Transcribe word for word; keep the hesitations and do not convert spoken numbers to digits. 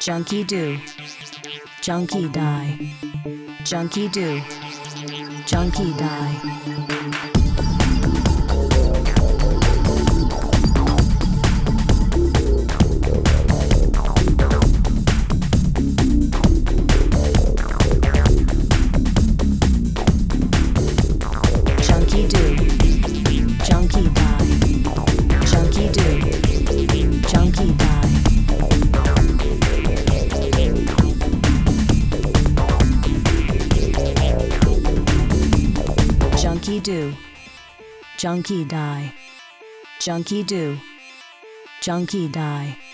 Junkie do. Junkie die. Junkie do. Junkie die. Junkie do. Junkie die. Junkie do. Junkie die. Junkie do. Junkie die. Junkie do. Junkie die.